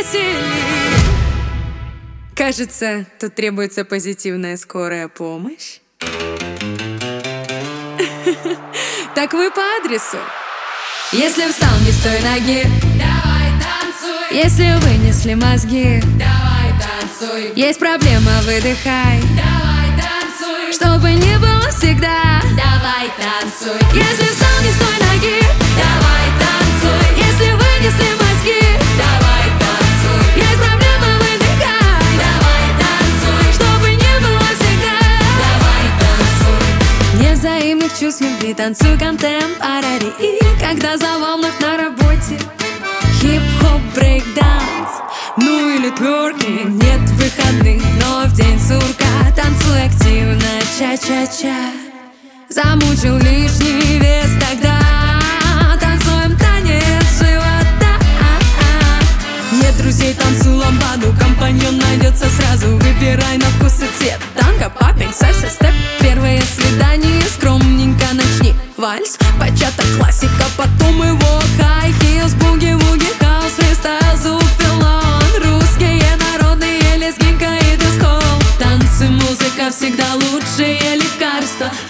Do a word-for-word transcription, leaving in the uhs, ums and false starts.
веселей. Кажется, тут требуется позитивная скорая помощь. Так вы по адресу. Если встал не с той ноги, давай танцуй. если вынесли мозги, Давай танцуй. есть проблема, выдыхай, Давай танцуй. чтобы не было всегда. Давай танцуй. Если встал не с той ноги, Давай танцуй. если вынесли мозги, Давай танцуй. есть проблема, выдыхай, Давай танцуй. чтобы не было всегда. Давай танцуй. Нет взаимных чувств любви, танцуй контемпорари. И когда завал вновь на работе, хип-хоп, брейк-данс, ну или тверкинг. Нет выходных, но в день сурка танцуй активно, ча-ча-ча. Замучил лишний вес, тогда танцуем танец живота. Нет друзей, танцуй ламбаду, компаньон найдется сразу. Выбирай на вкус и цвет. Танго, папинг, сальса, степ. Первое свидание, скромненько начни. Вальс, бачата, классика, потом его хай хилс, буги-вуги, хаус, фристайл, звук, пилон. Русские народные лезгинка и дискол. Танцы, музыка всегда лучшее лекарство.